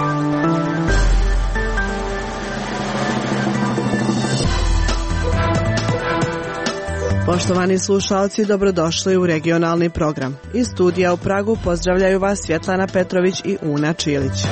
Poštovani slušalci, dobrodošli u regionalni program. Iz studija u Pragu pozdravljaju vas Svjetlana Petrović i Una Čilić.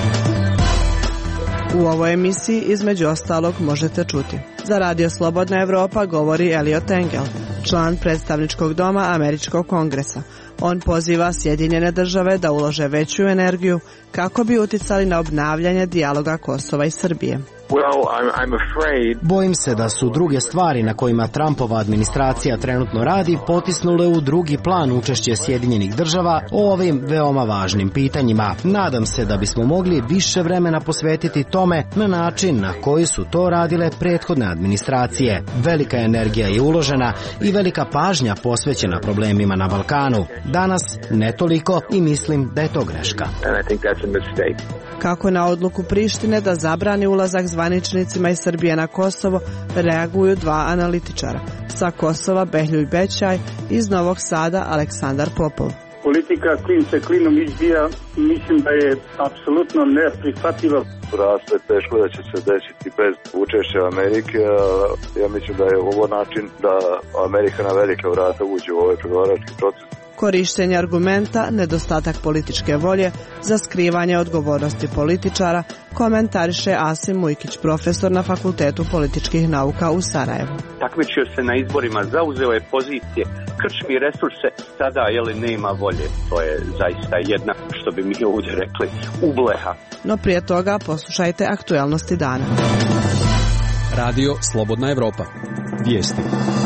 U ovoj emisiji između ostalog možete čuti: za Radio Slobodna Evropa govori Eliot Engel, član predstavničkog doma Američkog kongresa. On poziva Sjedinjene države da ulože veću energiju kako bi uticali na obnavljanje dijaloga Kosova i Srbije. Bojim se da su druge stvari na kojima Trumpova administracija trenutno radi potisnule u drugi plan učešće Sjedinjenih država o ovim veoma važnim pitanjima. Nadam se da bismo mogli više vremena posvetiti tome na način na koji su to radile prethodne administracije. Velika energija je uložena i velika pažnja posvećena problemima na Balkanu. Danas ne toliko i mislim da je to greška. Kako na odluku Prištine da zabrani ulazak zvaničnicima iz Srbije na Kosovo reaguju dva analitičara. Sa Kosova Behljuj Bećaj, iz Novog Sada Aleksandar Popov. Politika klin se klinom izbija, mislim da je apsolutno neprihvatljiva. Raste teško da će se desiti bez učešća Amerike. Ja mislim da je ovo način da Amerika na velika vrata uđe u ovaj pregovarački proces. Korištenje argumenta, nedostatak političke volje za skrivanje odgovornosti političara, komentariše Asim Mujkić, profesor na Fakultetu političkih nauka u Sarajevu. Takmičio se na izborima, zauzeo je pozicije, krčmi resurse, sada nema volje. To je zaista jedna, što bi mi ovdje rekli, ubleha. No prije toga poslušajte aktuelnosti dana. Radio Slobodna Evropa. Vijesti.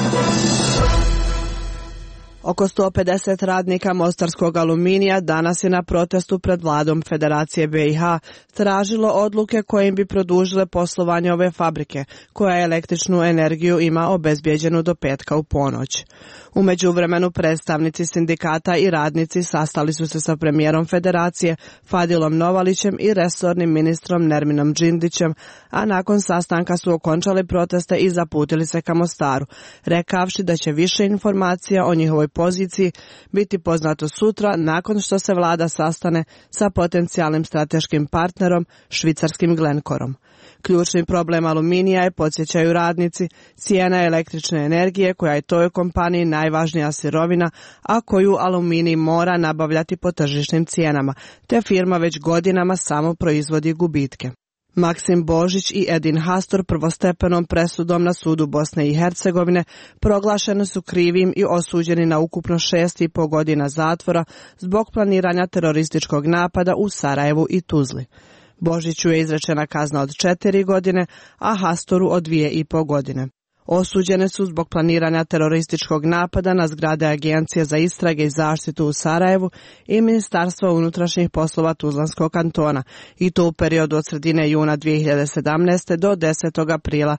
Oko 150 radnika mostarskog aluminija danas je na protestu pred vladom Federacije BiH tražilo odluke kojim bi produžile poslovanje ove fabrike, koja električnu energiju ima obezbijeđenu do petka u ponoć. U međuvremenu predstavnici sindikata i radnici sastali su se sa premijerom Federacije Fadilom Novalićem i resornim ministrom Nerminom Džindićem, a nakon sastanka su okončali proteste i zaputili se ka Mostaru, rekavši da će više informacija o njihovoj poziciji biti poznato sutra nakon što se vlada sastane sa potencijalnim strateškim partnerom švicarskim Glencorom. Ključni problem aluminija je, podsjećaju radnici, cijena električne energije koja je toj kompaniji najvažnija sirovina, a koju aluminij mora nabavljati po tržišnim cijenama, te firma već godinama samo proizvodi gubitke. Maksim Božić i Edin Hastor prvostepenom presudom na sudu Bosne i Hercegovine proglašeni su krivim i osuđeni na ukupno 6,5 godina zatvora zbog planiranja terorističkog napada u Sarajevu i Tuzli. Božiću je izrečena kazna od 4 godine, a Hastoru od 2,5 godine. Osuđene su zbog planiranja terorističkog napada na zgrade Agencije za istrage i zaštitu u Sarajevu i Ministarstva unutrašnjih poslova Tuzlanskog kantona, i to u periodu od sredine juna 2017. do 10. aprila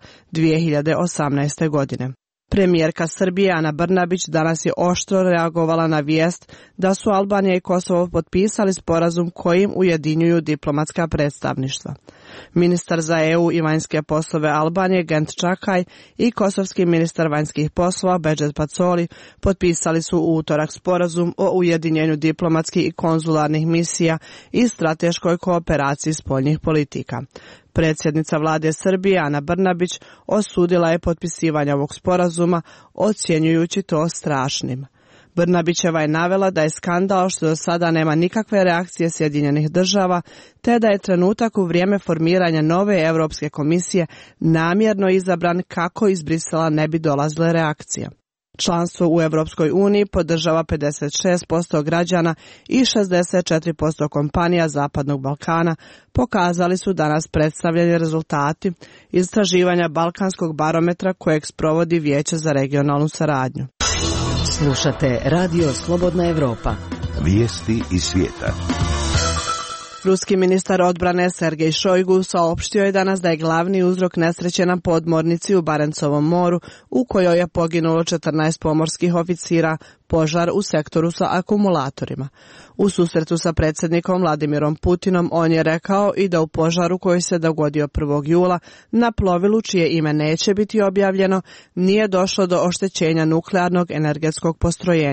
2018. godine. Premijerka Srbije Ana Brnabić danas je oštro reagovala na vijest da su Albanija i Kosovo potpisali sporazum kojim ujedinjuju diplomatska predstavništva. Ministar za EU i vanjske poslove Albanije Gent Čakaj i kosovski ministar vanjskih poslova Bedžet Pacoli potpisali su u utorak sporazum o ujedinjenju diplomatskih i konzularnih misija i strateškoj kooperaciji spoljnih politika. Predsjednica vlade Srbije Ana Brnabić osudila je potpisivanje ovog sporazuma, ocjenjujući to strašnim. Brnabićeva je navela da je skandal što do sada nema nikakve reakcije Sjedinjenih država, te da je trenutak u vrijeme formiranja nove Europske komisije namjerno izabran kako iz Brisela ne bi dolazile reakcije. Članstvo u Europskoj uniji podržava 56% građana i 64% kompanija Zapadnog Balkana, pokazali su danas predstavljeni rezultati istraživanja Balkanskog barometra kojeg sprovodi Vijeće za regionalnu saradnju. Slušate Radio Slobodna Evropa. Vijesti iz svijeta. Ruski ministar odbrane Sergej Šojgu saopštio je danas da je glavni uzrok nesreće na podmornici u Barencovom moru, u kojoj je poginulo 14 pomorskih oficira, požar u sektoru sa akumulatorima. U susretu sa predsjednikom Vladimirom Putinom on je rekao i da u požaru koji se dogodio 1. jula na plovilu čije ime neće biti objavljeno nije došlo do oštećenja nuklearnog energetskog postrojenja.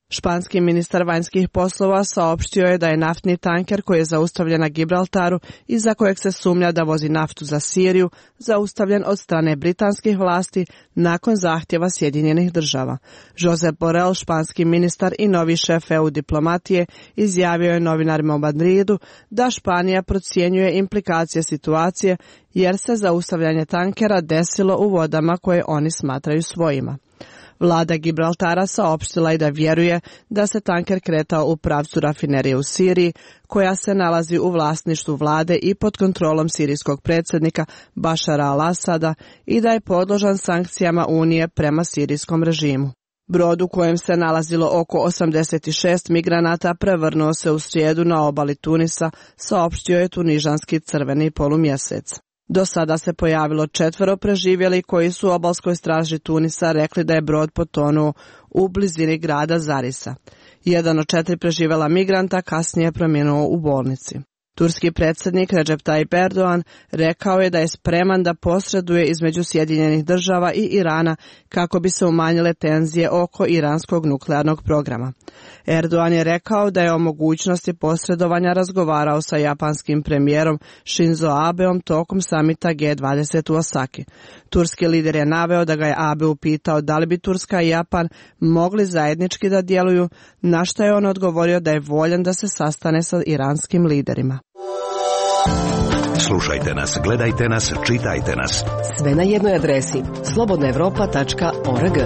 Španski ministar vanjskih poslova saopštio je da je naftni tanker koji je zaustavljen na Gibraltaru i za kojeg se sumnja da vozi naftu za Siriju, zaustavljen od strane britanskih vlasti nakon zahtjeva Sjedinjenih država. Josep Borrell, španski ministar i novi šef EU diplomatije, izjavio je novinarima u Madridu da Španija procjenjuje implikacije situacije jer se zaustavljanje tankera desilo u vodama koje oni smatraju svojima. Vlada Gibraltara saopštila je da vjeruje da se tanker kretao u pravcu rafinerije u Siriji, koja se nalazi u vlasništvu vlade i pod kontrolom sirijskog predsjednika Bašara al-Asada i da je podložan sankcijama Unije prema sirijskom režimu. Brod u kojem se nalazilo oko 86 migranata prevrnuo se u srijedu na obali Tunisa, saopštio je tunižanski crveni polumjesec. Do sada se pojavilo 4 preživjeli koji su obalskoj straži Tunisa rekli da je brod potonuo u blizini grada Zarisa. Jedan od 4 preživjela migranta kasnije preminuo u bolnici. Turski predsjednik Recep Tayyip Erdogan rekao je da je spreman da posreduje između Sjedinjenih država i Irana kako bi se umanjile tenzije oko iranskog nuklearnog programa. Erdogan je rekao da je o mogućnosti posredovanja razgovarao sa japanskim premijerom Shinzo Abeom tokom samita G20 u Osaki. Turski lider je naveo da ga je Abe upitao da li bi Turska i Japan mogli zajednički da djeluju, na što je on odgovorio da je voljan da se sastane sa iranskim liderima. Slušajte nas, gledajte nas, čitajte nas. Sve na jednoj adresi slobodnaevropa.org.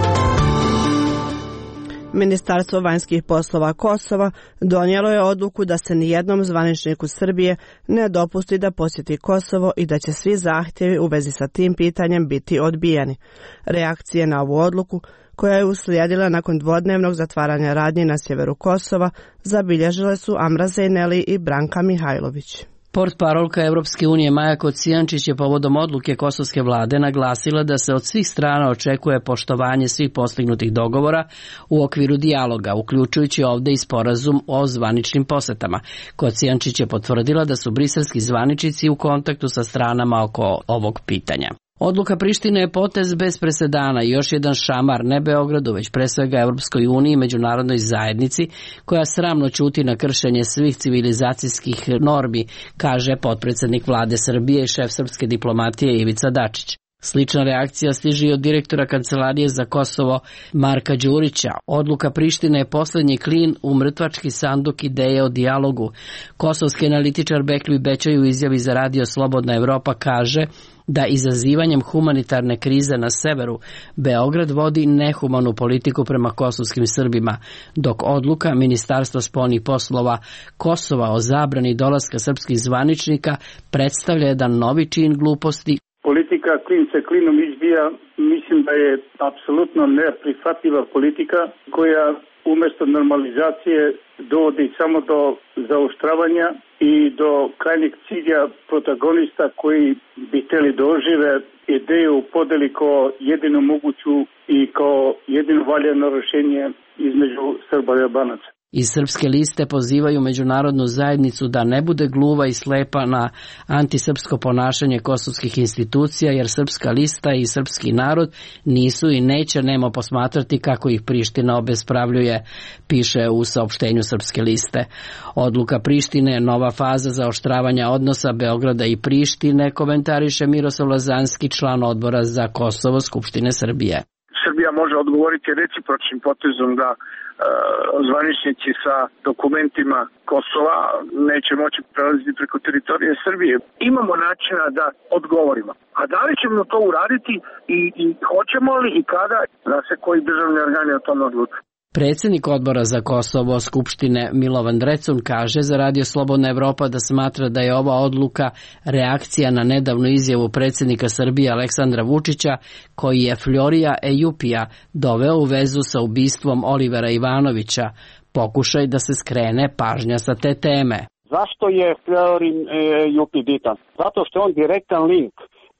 Ministarstvo vanjskih poslova Kosova donijelo je odluku da se nijednom zvaničniku Srbije ne dopusti da posjeti Kosovo i da će svi zahtjevi u vezi sa tim pitanjem biti odbijeni. Reakcije na ovu odluku, koja je uslijedila nakon dvodnevnog zatvaranja radnji na sjeveru Kosova, zabilježile su Amra Zejneli i Branka Mihajlović. Portparolka Europske unije Maja Kocijančić je povodom odluke kosovske vlade naglasila da se od svih strana očekuje poštovanje svih postignutih dogovora u okviru dijaloga, uključujući ovdje i sporazum o zvaničnim posetama. Kocijančić je potvrdila da su briselski zvaničnici u kontaktu sa stranama oko ovog pitanja. Odluka Prištine je potez bez presedana i još jedan šamar ne Beogradu, već pre svega Europskoj uniji i međunarodnoj zajednici, koja sramno ćuti na kršenje svih civilizacijskih normi, kaže potpredsjednik vlade Srbije i šef srpske diplomatije Ivica Dačić. Slična reakcija stiže i od direktora Kancelarije za Kosovo Marka Đurića. Odluka Prištine je posljednji klin u mrtvački sanduk ideje o dijalogu. Kosovski analitičar Bekli Bećaj u izjavi za radio Slobodna Evropa kaže da izazivanjem humanitarne krize na severu Beograd vodi nehumanu politiku prema kosovskim Srbima, dok odluka Ministarstva spoljnih poslova Kosova o zabrani dolaska srpskih zvaničnika predstavlja jedan novi čin gluposti. Politika klin se klinom izbija, mislim da je apsolutno neprihvatljiva politika koja umjesto normalizacije dovodi samo do zaoštravanja i do krajnjeg cilja protagonista koji bi htjeli dožive ideju podeli kao jedinu moguću i kao jedino valjano rješenje između Srba i Albanaca. Iz srpske liste pozivaju međunarodnu zajednicu da ne bude gluva i slepa na antisrpsko ponašanje kosovskih institucija, jer srpska lista i srpski narod nisu i neće nemo posmatrati kako ih Priština obespravljuje, piše u saopštenju srpske liste. Odluka Prištine je nova faza zaoštravanja odnosa Beograda i Prištine, komentariše Miroslav Lazanski, član odbora za Kosovo Skupštine Srbije. Srbija može odgovoriti recipročnim potezom da zvaničnici sa dokumentima Kosova neće moći prelaziti preko teritorije Srbije. Imamo načina da odgovorimo. A da li ćemo to uraditi i hoćemo li i kada, da se koji državni organi o tome odluče. Predsjednik odbora za Kosovo Skupštine Milovan Drecun kaže za radio Slobodna Evropa da smatra da je ova odluka reakcija na nedavnu izjavu predsjednika Srbije Aleksandra Vučića, koji je Florija Ejupija doveo u vezu sa ubistvom Olivera Ivanovića, pokušaj da se skrene pažnja sa te teme. Zašto je Florin Ejupi bitan? Zato što je on direktan link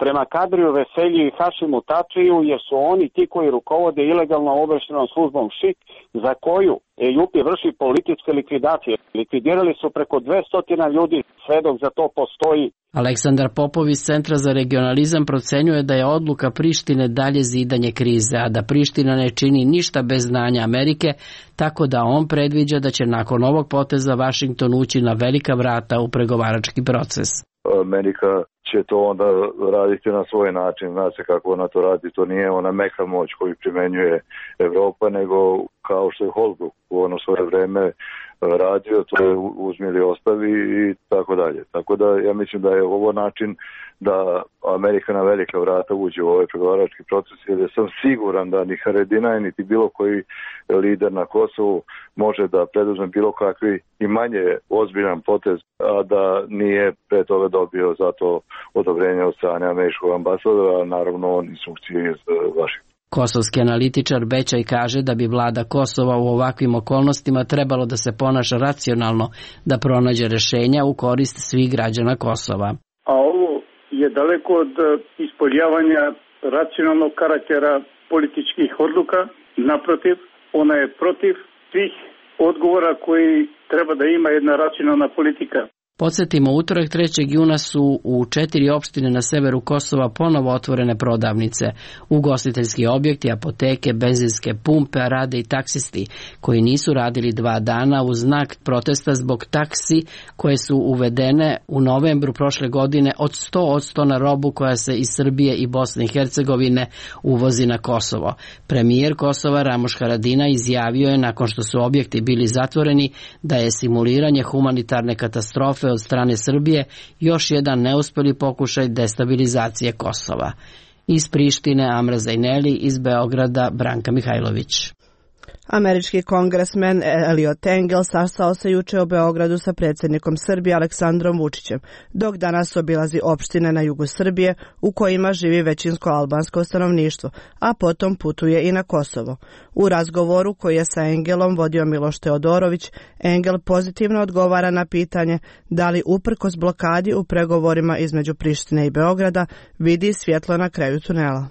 prema Kadriju Veselji i Hašimu Tačiju, jer su oni ti koji rukovode ilegalno obaveštenom službom ŠIK, za koju EJUP vrši političke likvidacije. Likvidirali su preko 200 ljudi, sve dok za to postoji. Aleksandar Popov iz Centra za regionalizam procenjuje da je odluka Prištine dalje zidanje krize, a da Priština ne čini ništa bez znanja Amerike, tako da on predviđa da će nakon ovog poteza Vašington ući na velika vrata u pregovarački proces. Amerika će to onda raditi na svoj način, zna se kako ona to radi, to nije ona meka moć koju primenjuje Evropa, nego kao što je Holbrooke u ono svoje vreme radio, to je uzmi ili ostavi i tako dalje. Tako da ja mislim da je ovo način da Amerika na velika vrata uđe u ovaj pregovarački proces, jer sam siguran da ni Haradinaj niti bilo koji lider na Kosovu može da preduzme bilo kakvi i manje ozbiljan potez, a da nije pre toga dobio za to odobrenje od strane američkog ambasadora, a naravno on instrukcije iz Vašingtona. Kosovski analitičar Bećaj kaže da bi vlada Kosova u ovakvim okolnostima trebalo da se ponaša racionalno, da pronađe rešenja u korist svih građana Kosova. A ovo je daleko od ispoljavanja racionalnog karaktera političkih odluka. Naprotiv, ona je protiv svih odgovora koji treba da ima jedna racionalna politika. Podsjetimo, utorak 3. juna su u 4 opštine na severu Kosova ponovo otvorene prodavnice, ugostiteljski objekti, apoteke, benzinske pumpe, a rade i taksisti koji nisu radili 2 dana u znak protesta zbog taksi koje su uvedene u novembru prošle godine od 100% na robu koja se iz Srbije i Bosne i Hercegovine uvozi na Kosovo. Premijer Kosova Ramuš Haradinaj izjavio je nakon što su objekti bili zatvoreni da je simuliranje humanitarne katastrofe od strane Srbije još jedan neuspeli pokušaj destabilizacije Kosova. Iz Prištine Amra Zajneli, iz Beograda Branka Mihajlović. Američki kongresmen Eliot Engel sastao se juče u Beogradu sa predsjednikom Srbije Aleksandrom Vučićem, dok danas obilazi opštine na jugu Srbije u kojima živi većinsko albansko stanovništvo, a potom putuje i na Kosovo. U razgovoru koji je sa Engelom vodio Miloš Teodorović, Engel pozitivno odgovara na pitanje da li uprkos blokadi u pregovorima između Prištine i Beograda vidi svjetlo na kraju tunela.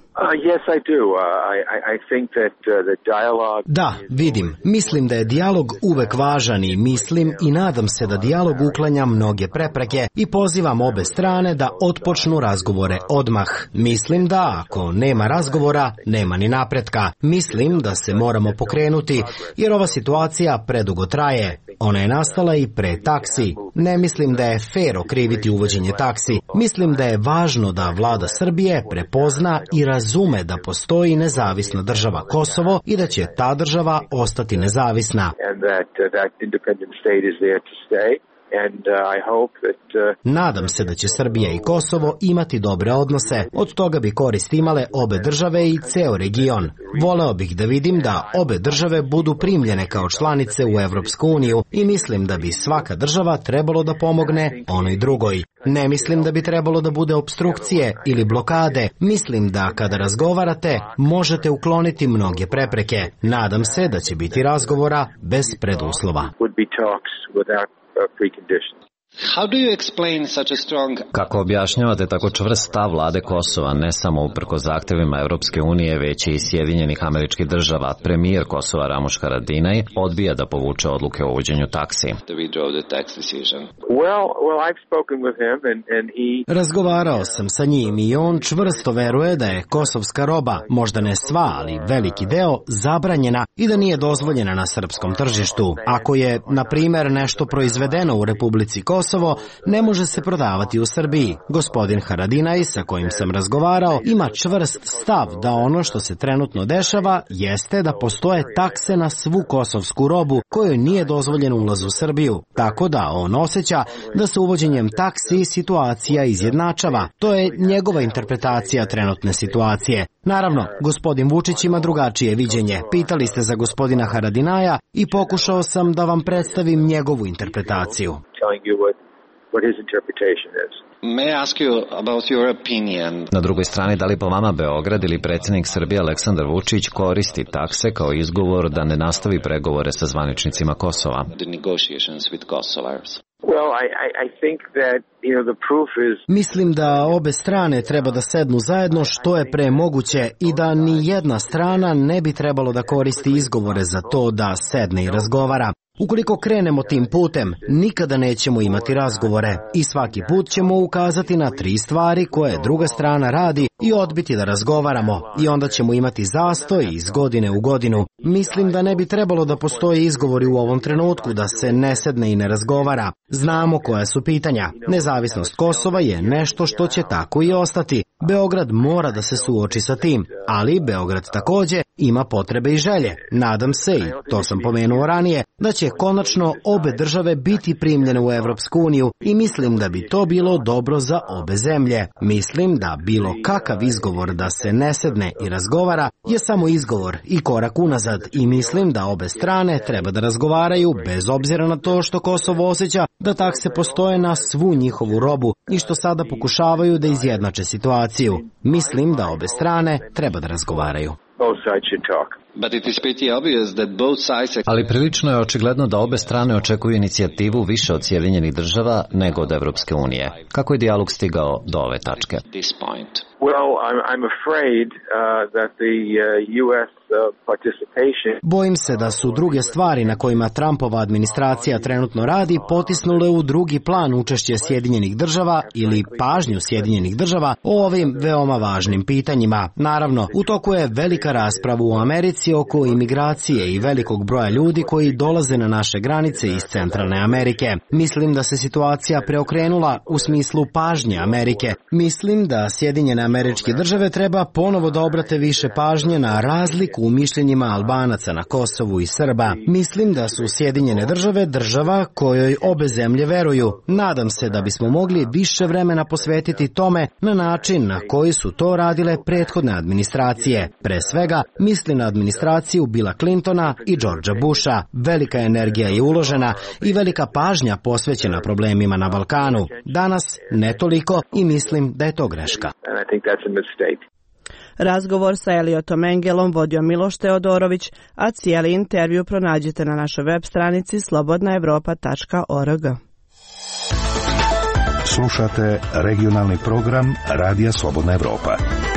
Da, vidim. Mislim da je dijalog uvek važan i mislim i nadam se da dijalog uklanja mnoge prepreke i pozivam obe strane da otpočnu razgovore odmah. Mislim da ako nema razgovora, nema ni napretka. Mislim da se moramo pokrenuti jer ova situacija predugo traje. Ona je nastala i pre taksi. Ne mislim da je fer okriviti uvođenje taksi. Mislim da je važno da vlada Srbije prepozna i razume da postoji nezavisna država Kosovo i da će ta država ostati nezavisna. Nadam se da će Srbija i Kosovo imati dobre odnose. Od toga bi korist imale obe države i ceo region. Voleo bih da vidim da obe države budu primljene kao članice u Evropsku uniju i mislim da bi svaka država trebalo da pomogne onoj drugoj. Ne mislim da bi trebalo da bude opstrukcije ili blokade. Mislim da kada razgovarate možete ukloniti mnoge prepreke. Nadam se da će biti razgovora bez preduslova. Kako objašnjavate tako čvrst stav vlade Kosova, ne samo uprko zahtevima Evropske unije, već i Sjedinjenih Američkih Država? Premijer Kosova Ramuš Haradinaj odbija da povuče odluke o uvođenju taksi. Razgovarao sam sa njim i on čvrsto veruje da je kosovska roba, možda ne sva, ali veliki deo, zabranjena i da nije dozvoljena na srpskom tržištu. Ako je, na primjer, nešto proizvedeno u Republici Kosovo, ne može se prodavati u Srbiji. Gospodin Haradinaj, sa kojim sam razgovarao, ima čvrst stav da ono što se trenutno dešava jeste da postoje takse na svu kosovsku robu kojoj nije dozvoljen ulaz u Srbiju. Tako da on osjeća da se uvođenjem taksi situacija izjednačava. To je njegova interpretacija trenutne situacije. Naravno, gospodin Vučić ima drugačije viđenje. Pitali ste za gospodina Haradinaja i pokušao sam da vam predstavim njegovu interpretaciju. Na drugoj strani, da li po vama Beograd ili predsjednik Srbije Aleksandar Vučić koristi takse kao izgovor da ne nastavi pregovore sa zvaničnicima Kosova? Mislim da obe strane treba da sednu zajedno što je pre moguće i da ni jedna strana ne bi trebalo da koristi izgovore za to da sedne i razgovara. Ukoliko krenemo tim putem, nikada nećemo imati razgovore i svaki put ćemo ukazati na 3 stvari koje druga strana radi i odbiti da razgovaramo i onda ćemo imati zastoj iz godine u godinu. Mislim da ne bi trebalo da postoje izgovori u ovom trenutku da se ne sedne i ne razgovara. Znamo koja su pitanja. Nezavisnost Kosova je nešto što će tako i ostati. Beograd mora da se suoči sa tim, ali Beograd takođe ima potrebe i želje. Nadam se, i to sam pomenuo ranije, da će konačno obe države biti primljene u Evropsku uniju i mislim da bi to bilo dobro za obe zemlje. Mislim da bilo kakav izgovor da se ne sedne i razgovara je samo izgovor i korak unazad i mislim da obe strane treba da razgovaraju bez obzira na to što Kosovo osjeća da takse postoje na svu njihovu robu i što sada pokušavaju da izjednače situaciju. Mislim da obe strane treba da razgovaraju. Ali prilično je očigledno da obe strane očekuju inicijativu više od Sjedinjenih država nego od Evropske unije. Kako je dijalog stigao do ove tačke? Bojim se da su druge stvari na kojima Trumpova administracija trenutno radi potisnule u drugi plan učešće Sjedinjenih država ili pažnju Sjedinjenih država o ovim veoma važnim pitanjima. Naravno, u toku je velika rasprava u Americi oko imigracije i velikog broja ljudi koji dolaze na naše granice iz Centralne Amerike. Mislim da se situacija preokrenula u smislu pažnje Amerike. Mislim da Sjedinjene Američke Države treba ponovo da obrate više pažnje na razliku u mišljenjima Albanaca na Kosovu i Srba. Mislim da su Sjedinjene Države država kojoj obe zemlje veruju. Nadam se da bismo mogli više vremena posvetiti tome na način na koji su to radile prethodne administracije. Pre svega, mislim na administraciju Billa Clintona i Georgea Busha. Velika energija je uložena i velika pažnja posvećena problemima na Balkanu. Danas ne toliko i mislim da je to greška. Razgovor sa Eliotom Engelom vodio Miloš Teodorović, a cijeli intervju pronađite na našoj web stranici slobodnaevropa.org. Slušate regionalni program Radija Slobodna Evropa.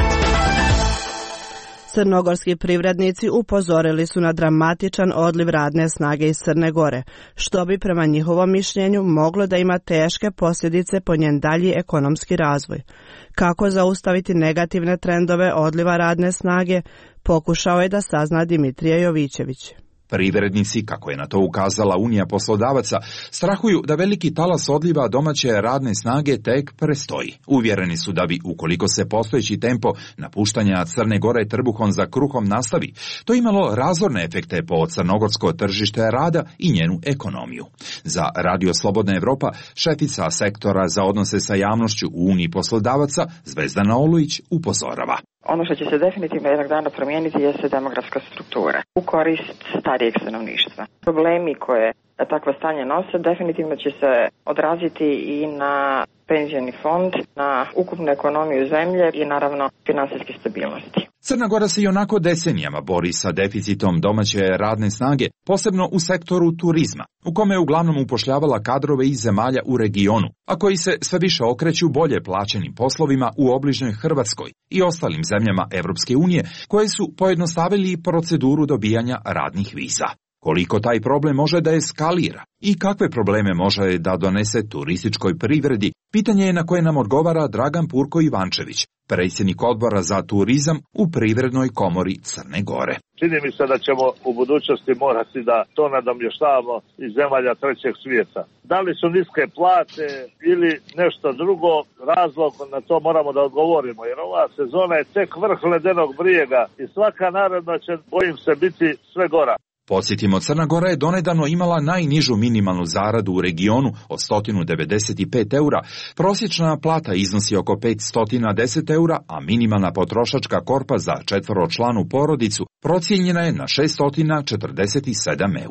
Crnogorski privrednici upozorili su na dramatičan odliv radne snage iz Crne Gore, što bi prema njihovom mišljenju moglo da ima teške posljedice po njen dalji ekonomski razvoj. Kako zaustaviti negativne trendove odliva radne snage, pokušao je da sazna Dimitrije Jovićević. Privrednici, kako je na to ukazala Unija poslodavaca, strahuju da veliki talas odliva domaće radne snage tek prestoji. Uvjereni su da bi, ukoliko se postojeći tempo napuštanja Crne Gore trbuhom za kruhom nastavi, to imalo razorne efekte po crnogorsko tržište rada i njenu ekonomiju. Za Radio Slobodna Evropa, šefica sektora za odnose sa javnošću u Uniji poslodavaca, Zvezdana Olujić, upozorava. Ono što će se definitivno jednog dana promijeniti jeste demografska struktura u korist starijeg stanovništva. Problemi koje takvo stanje nose definitivno će se odraziti i na penzioni fond, na ukupnu ekonomiju zemlje i naravno finansijske stabilnosti. Crna Gora se i onako decenijama bori sa deficitom domaće radne snage, posebno u sektoru turizma, u kome je uglavnom upošljavala kadrove iz zemalja u regionu, a koji se sve više okreću bolje plaćenim poslovima u obližnjoj Hrvatskoj i ostalim zemljama Evropske unije, koje su pojednostavili proceduru dobijanja radnih viza. Koliko taj problem može da eskalira i kakve probleme može da donese turističkoj privredi, pitanje je na koje nam odgovara Dragan Purko Ivančević, predsjednik odbora za turizam u Privrednoj komori Crne Gore. Čini mi se da ćemo u budućnosti morati da to nadomještavamo iz zemalja trećeg svijeta. Da li su niske plate ili nešto drugo, razlog na to moramo da odgovorimo, jer ova sezona je tek vrh ledenog brijega i svaka naredna će, bojim se, biti sve gora. Podsjetimo, Crna Gora je donedavno imala najnižu minimalnu zaradu u regionu od 195 eura, prosječna plata iznosi oko 510 eura, a minimalna potrošačka korpa za četvoročlanu porodicu procijenjena je na 647 eura.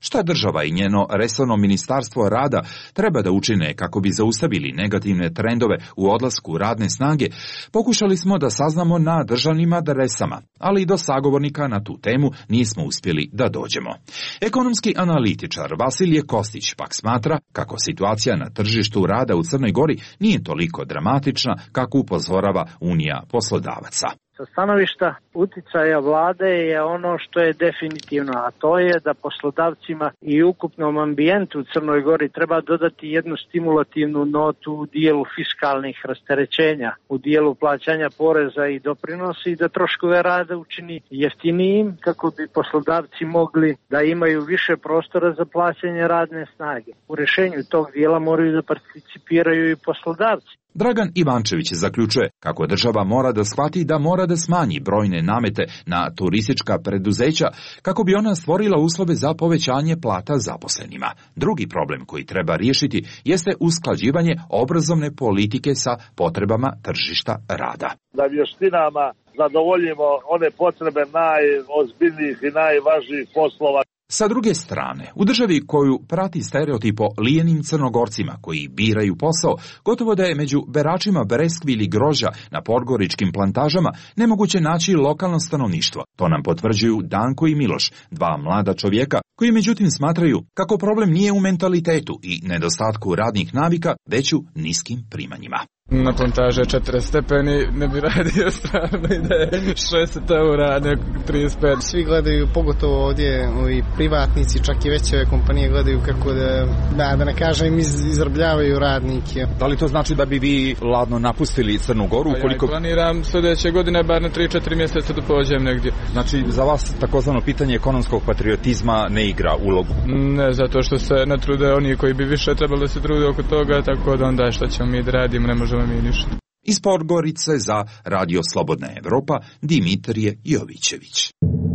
Šta država i njeno resorno ministarstvo rada treba da učine kako bi zaustavili negativne trendove u odlasku radne snage, pokušali smo da saznamo na državnim adresama, ali i do sagovornika na tu temu nismo uspjeli da dođemo. Ekonomski analitičar Vasilije Kostić pak smatra kako situacija na tržištu rada u Crnoj Gori nije toliko dramatična kako upozorava Unija poslodavaca. Sa stanovišta uticaja vlade je ono što je definitivno, a to je da poslodavcima i ukupnom ambijentu u Crnoj Gori treba dodati jednu stimulativnu notu u dijelu fiskalnih rasterećenja, u dijelu plaćanja poreza i doprinosa i da troškove rada učini jeftinijim kako bi poslodavci mogli da imaju više prostora za plaćanje radne snage. U rješenju tog dijela moraju da participiraju i poslodavci. Dragan Ivančević zaključuje kako država mora da shvati da mora da smanji brojne namete na turistička preduzeća kako bi ona stvorila uslove za povećanje plata zaposlenima. Drugi problem koji treba riješiti jeste usklađivanje obrazovne politike sa potrebama tržišta rada. Da vještinama zadovoljimo one potrebe najozbiljnijih i najvažnijih poslova. Sa druge strane, u državi koju prati stereotip o lijenim Crnogorcima koji biraju posao, gotovo da je među beračima breskvi ili grožđa na podgoričkim plantažama nemoguće naći lokalno stanovništvo. To nam potvrđuju Danko i Miloš, dva mlada čovjeka koji međutim smatraju kako problem nije u mentalitetu i nedostatku radnih navika, već u niskim primanjima. Na plantaže 40 stepeni ne bi radio stvarno i da je 60 eura, a ne 35. Svi gledaju, pogotovo ovdje ovi privatnici, čak i veće kompanije gledaju kako da ne kažem izrabljavaju radnike. Da li to znači da bi vi ladno napustili Crnu Goru? Ukoliko... Ja planiram sljedeće godine bar na 3-4 mjeseca da pođem negdje. Znači za vas takozvano pitanje ekonomskog patriotizma ne igra ulogu? Ne, zato što se ne trude oni koji bi više trebali da se trude oko toga, tako da onda šta ćemo mi da radimo, ne možemo mi ništa. Iz Podgorice za Radio Slobodna Evropa, Dimitrije Jovićević.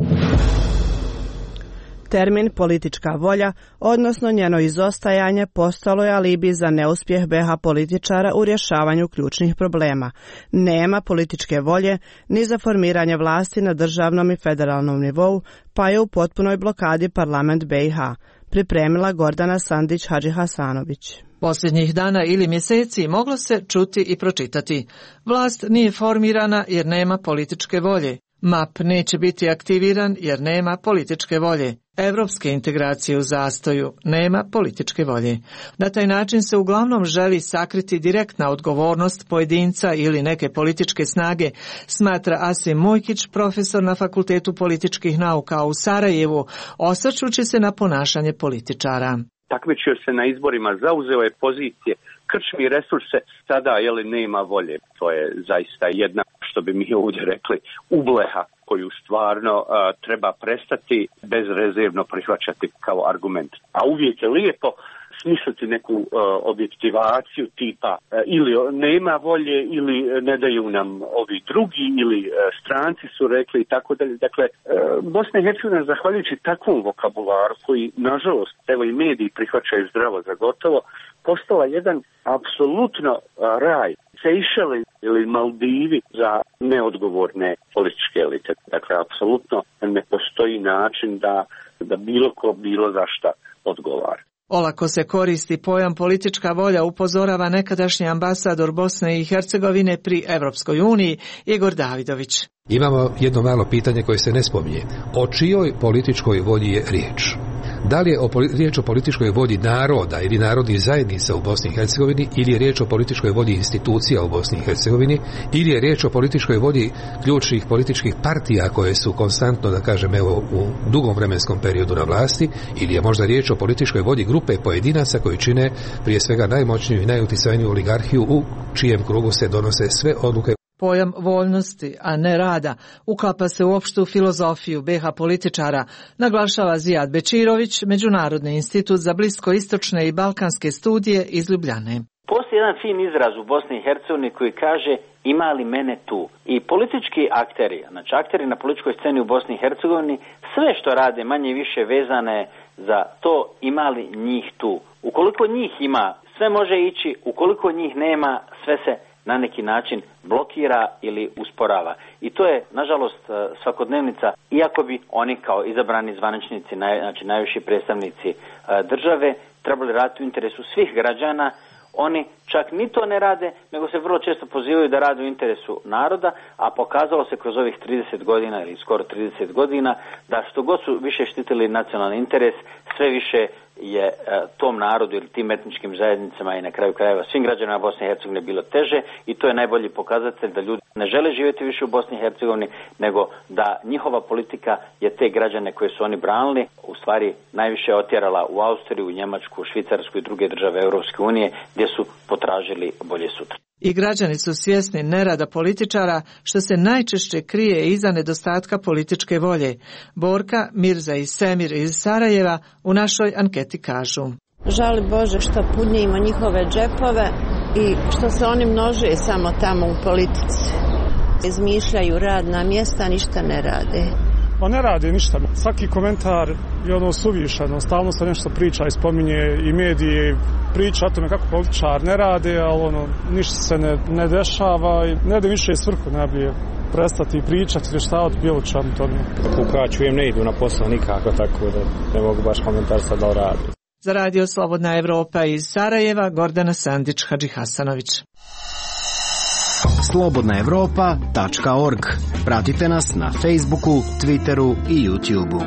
Termin politička volja, odnosno njeno izostajanje, postalo je alibi za neuspjeh BiH političara u rješavanju ključnih problema. Nema političke volje ni za formiranje vlasti na državnom i federalnom nivou, pa je u potpunoj blokadi parlament BiH, pripremila Gordana Sandić-Hadžihasanović. Posljednjih dana ili mjeseci moglo se čuti i pročitati. Vlast nije formirana jer nema političke volje. MAP neće biti aktiviran jer nema političke volje. Evropske integracije u zastoju, nema političke volje. Na taj način se uglavnom želi sakriti direktna odgovornost pojedinca ili neke političke snage, smatra Asim Mujkić, profesor na Fakultetu političkih nauka u Sarajevu, osvrćući se na ponašanje političara. Takmičio se na izborima, zauzeo je pozicije, krčmi resurse, sada nema volje. To je zaista jedna, što bi mi ovdje rekli, ubleha koju stvarno treba prestati bezrezervno prihvaćati kao argument. A uvijek je lijepo smisliti neku objektivaciju tipa ili nema volje ili ne daju nam ovi drugi ili stranci su rekli i tako dalje. Dakle, Bosna i Hercegovina zahvaljujući takvom vokabularu koji nažalost evo i mediji prihvaćaju zdravo za gotovo, postala jedan apsolutno raj, Sejšeli ili Maldivi za neodgovorne političke elite. Dakle, apsolutno ne postoji način da bilo ko bilo za šta odgovara. Olako se koristi pojam politička volja, upozorava nekadašnji ambasador Bosne i Hercegovine pri Evropskoj uniji Igor Davidović. Imamo jedno malo pitanje koje se ne spominje. O čijoj političkoj volji je riječ? Da li je riječ o političkoj volji naroda ili narodnih zajednica u Bosni i Hercegovini, ili je riječ o političkoj volji institucija u Bosni i Hercegovini, ili je riječ o političkoj volji ključnih političkih partija koje su konstantno, da kažem, evo, u dugom vremenskom periodu na vlasti, ili je možda riječ o političkoj volji grupe pojedinaca koji čine prije svega najmoćniju i najuticajniju oligarhiju u čijem krugu se donose sve odluke. Pojam voljnosti, a ne rada, uklapa se u opštu filozofiju BiH političara, naglašava Zijad Bečirović, Međunarodni institut za bliskoistočne i balkanske studije iz Ljubljane. Postoji jedan fin izraz u Bosni i Hercegovini koji kaže ima li mene tu. I politički akteri, znači akteri na političkoj sceni u Bosni i Hercegovini, sve što rade manje više vezane za to ima li njih tu. Ukoliko njih ima, sve može ići, ukoliko njih nema, sve se na neki način blokira ili usporava. I to je, nažalost, svakodnevnica, iako bi oni kao izabrani zvaničnici, znači najviši predstavnici države, trebali raditi u interesu svih građana, oni čak ni to ne rade, nego se vrlo često pozivaju da rade u interesu naroda, a pokazalo se kroz ovih 30 godina ili skoro 30 godina da što god su više štitili nacionalni interes, sve više je tom narodu ili tim etničkim zajednicama i na kraju krajeva svim građanima Bosne i Hercegovine bilo teže, i to je najbolji pokazatelj da ljudi ne žele živjeti više u Bosni i Hercegovini, nego da njihova politika je te građane koje su oni branili u stvari najviše otjerala u Austriju, Njemačku, Švicarsku i druge države Europske unije gdje su potražili bolje sutra. I građani su svjesni nerada političara, što se najčešće krije iza nedostatka političke volje. Borka, Mirza i Semir iz Sarajeva u našoj anketi kažu: žali Bože što punimo njihove džepove i što se oni množe samo tamo u politici. Izmišljaju radna mjesta, ništa ne rade. Pa ne radi ništa. Svaki komentar je suvišan. Stalno se nešto priča i spominje i mediji priča o tome kako političar ne rade, ali ništa se ne dešava i ne da više svrhu najbolje prestati pričati, vještavati bilo čemu tome. Kako čujem, ne idu na posao nikako, tako da ne mogu baš komentarstva da radi. Za Radio Slobodna Evropa iz Sarajeva, Gordana Sandić-Hadžihasanović. slobodnaevropa.org. Pratite nas na Facebooku, Twitteru i YouTubeu.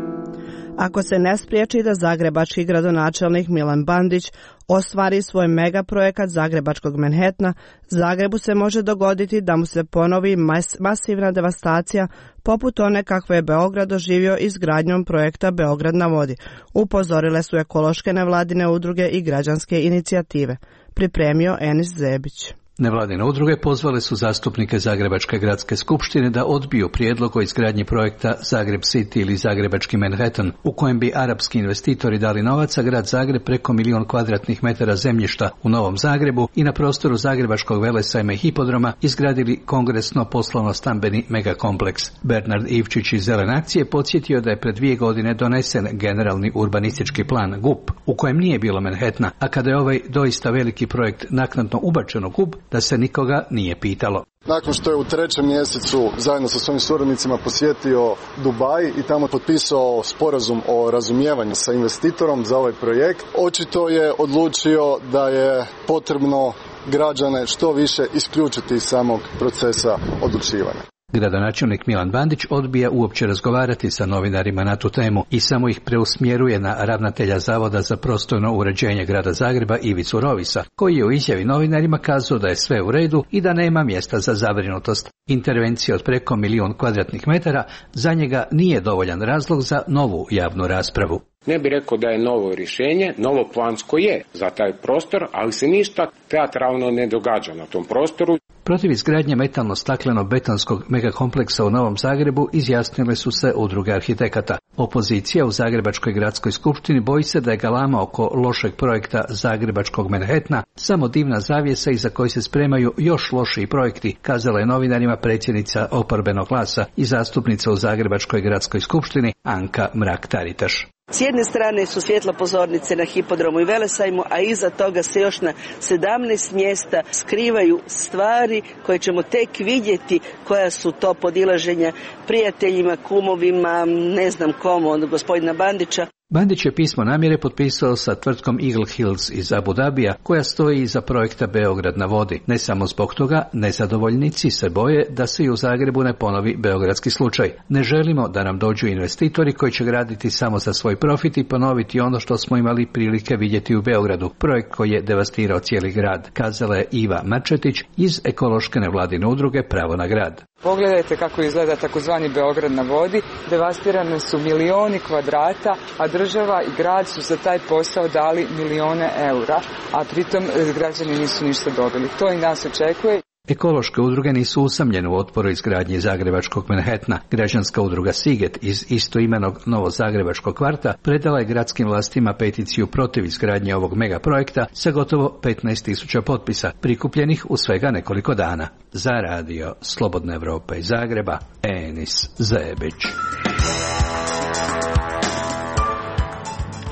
Ako se ne spriječi da zagrebački gradonačelnik Milan Bandić ostvari svoj megaprojekat zagrebačkog Manhattana, Zagrebu se može dogoditi da mu se ponovi masivna devastacija poput one kakve je Beograd doživio izgradnjom projekta Beograd na vodi. Upozorile su ekološke nevladine udruge i građanske inicijative. Pripremio Enis Zebić. Nevladine udruge pozvale su zastupnike Zagrebačke gradske skupštine da odbiju prijedlog o izgradnji projekta Zagreb City ili Zagrebački Manhattan, u kojem bi arapski investitori dali novac, a grad Zagreb preko 1.000.000 kvadratnih metara zemljišta u Novom Zagrebu i na prostoru Zagrebačkog velesajma i hipodroma izgradili kongresno-poslovno-stambeni megakompleks. Bernard Ivčić iz Zelene akcije podsjetio da je pred 2 godine donesen generalni urbanistički plan GUP, u kojem nije bilo Manhattana, a kada je ovaj doista veliki projekt naknadno ubačen u GUP, da se nikoga nije pitalo. Nakon što je u 3. mjesecu zajedno sa svojim suradnicima posjetio Dubaj i tamo potpisao sporazum o razumijevanju sa investitorom za ovaj projekt, očito je odlučio da je potrebno građane što više isključiti iz samog procesa odlučivanja. Gradonačelnik Milan Bandić odbija uopće razgovarati sa novinarima na tu temu i samo ih preusmjeruje na ravnatelja Zavoda za prostorno uređenje grada Zagreba Ivicu Rovisa, koji je u izjavi novinarima kazao da je sve u redu i da nema mjesta za zabrinutost. Intervencija od preko 1.000.000 kvadratnih metara za njega nije dovoljan razlog za novu javnu raspravu. Ne bih rekao da je novo rješenje, novo plansko je za taj prostor, ali se ništa teatralno ne događa na tom prostoru. Protiv izgradnje metalno-stakleno-betonskog megakompleksa u Novom Zagrebu izjasnile su se udruge arhitekata. Opozicija u Zagrebačkoj gradskoj skupštini boji se da je galama oko lošeg projekta Zagrebačkog Manhattana samo dimna zavjesa iza koje se spremaju još lošiji projekti, kazala je novinarima predsjednica Oporbenog glasa i zastupnica u Zagrebačkoj gradskoj skupštini Anka Mrak-Taritaš. S jedne strane su svjetla pozornice na hipodromu i velesajmu, a iza toga se još na 17 mjesta skrivaju stvari koje ćemo tek vidjeti koja su to podilaženja prijateljima, kumovima, ne znam komu, od gospodina Bandića. Bandić je pismo namjere potpisao sa tvrtkom Eagle Hills iz Abu Dabija, koja stoji iza projekta Beograd na vodi. Ne samo zbog toga, nezadovoljnici se boje da se i u Zagrebu ne ponovi beogradski slučaj. Ne želimo da nam dođu investitori koji će graditi samo za svoj profit i ponoviti ono što smo imali prilike vidjeti u Beogradu, projekt koji je devastirao cijeli grad, kazala je Iva Mačetić iz ekološke nevladine udruge Pravo na grad. Pogledajte kako izgleda takozvani Beograd na vodi, devastirane su 1.000.000 kvadrata, a država i grad su za taj posao dali 1.000.000 eura, a pritom građani nisu ništa dobili. To i nas očekuje. Ekološke udruge nisu usamljene u otporu izgradnje Zagrebačkog Manhattana. Građanska udruga Siget iz istoimenog novozagrebačkog kvarta predala je gradskim vlastima peticiju protiv izgradnje ovog megaprojekta sa gotovo 15.000 potpisa, prikupljenih u svega nekoliko dana. Za radio Slobodna Evropa iz Zagreba, Enis Zebić.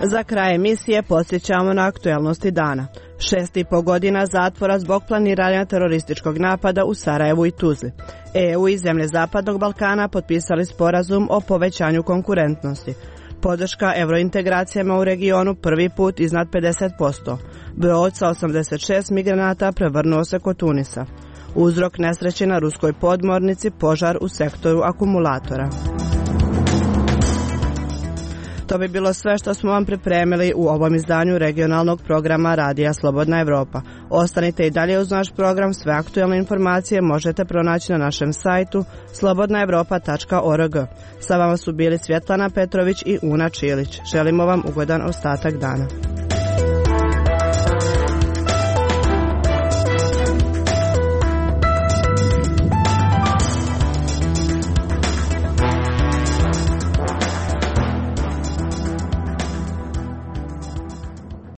Za kraj emisije podsjećamo na aktuelnosti dana. 6,5 godina zatvora zbog planiranja terorističkog napada u Sarajevu i Tuzli. EU i zemlje Zapadnog Balkana potpisali sporazum o povećanju konkurentnosti. Podrška eurointegracijama u regionu prvi put iznad 50%. Brod sa 86 migranata prevrnuo se kod Tunisa. Uzrok nesreće na ruskoj podmornici požar u sektoru akumulatora. To bi bilo sve što smo vam pripremili u ovom izdanju regionalnog programa Radija Slobodna Evropa. Ostanite i dalje uz naš program, sve aktuelne informacije možete pronaći na našem sajtu slobodnaevropa.org. Sa vama su bili Svjetlana Petrović i Una Čilić. Želimo vam ugodan ostatak dana.